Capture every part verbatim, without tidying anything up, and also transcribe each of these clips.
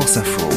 France Info.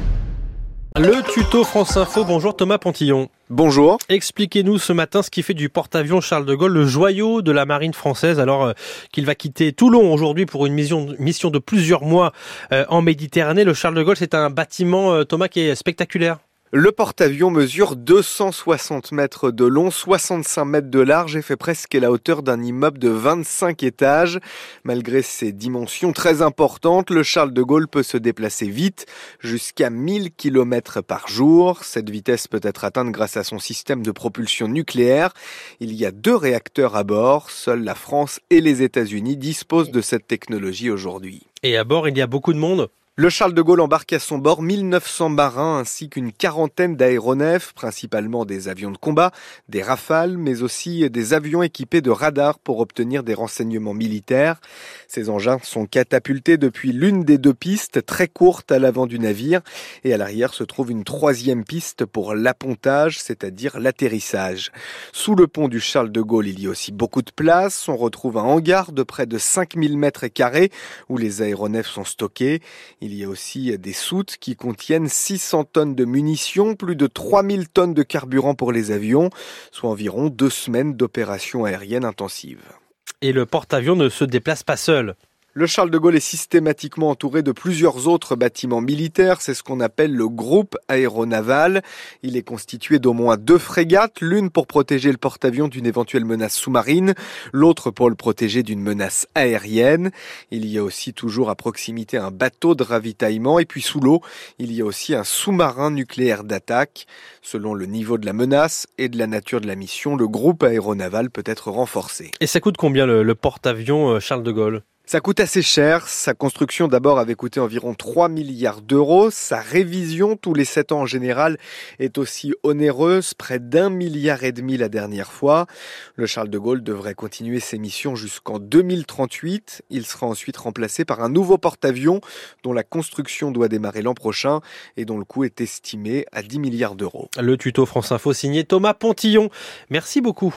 Le tuto France Info, bonjour Thomas Pontillon. Bonjour. Expliquez-nous ce matin ce qui fait du porte-avions Charles de Gaulle le joyau de la marine française alors euh, qu'il va quitter Toulon aujourd'hui pour une mission, mission de plusieurs mois euh, en Méditerranée. Le Charles de Gaulle, c'est un bâtiment, euh, Thomas, qui est spectaculaire. Le porte-avions mesure deux cent soixante mètres de long, soixante-cinq mètres de large et fait presque la hauteur d'un immeuble de vingt-cinq étages. Malgré ses dimensions très importantes, le Charles de Gaulle peut se déplacer vite, jusqu'à mille kilomètres par jour. Cette vitesse peut être atteinte grâce à son système de propulsion nucléaire. Il y a deux réacteurs à bord. Seule la France et les États-Unis disposent de cette technologie aujourd'hui. Et à bord, il y a beaucoup de monde. Le Charles de Gaulle embarque à son bord mille neuf cents marins ainsi qu'une quarantaine d'aéronefs, principalement des avions de combat, des Rafales, mais aussi des avions équipés de radars pour obtenir des renseignements militaires. Ces engins sont catapultés depuis l'une des deux pistes, très courte à l'avant du navire, et à l'arrière se trouve une troisième piste pour l'appontage, c'est-à-dire l'atterrissage. Sous le pont du Charles de Gaulle, il y a aussi beaucoup de place. On retrouve un hangar de près de cinq mille mètres carrés où les aéronefs sont stockés. Il y a aussi des soutes qui contiennent six cents tonnes de munitions, plus de trois mille tonnes de carburant pour les avions, soit environ deux semaines d'opérations aériennes intensives. Et le porte-avions ne se déplace pas seul. Le Charles de Gaulle est systématiquement entouré de plusieurs autres bâtiments militaires. C'est ce qu'on appelle le groupe aéronaval. Il est constitué d'au moins deux frégates, l'une pour protéger le porte-avions d'une éventuelle menace sous-marine, l'autre pour le protéger d'une menace aérienne. Il y a aussi toujours à proximité un bateau de ravitaillement et puis sous l'eau, il y a aussi un sous-marin nucléaire d'attaque. Selon le niveau de la menace et de la nature de la mission, le groupe aéronaval peut être renforcé. Et ça coûte combien le, le porte-avions Charles de Gaulle ? Ça coûte assez cher. Sa construction d'abord avait coûté environ trois milliards d'euros. Sa révision tous les sept ans en général est aussi onéreuse, près d'un milliard et demi la dernière fois. Le Charles de Gaulle devrait continuer ses missions jusqu'en deux mille trente-huit. Il sera ensuite remplacé par un nouveau porte-avions dont la construction doit démarrer l'an prochain et dont le coût est estimé à dix milliards d'euros. Le tuto France Info signé Thomas Pontillon. Merci beaucoup.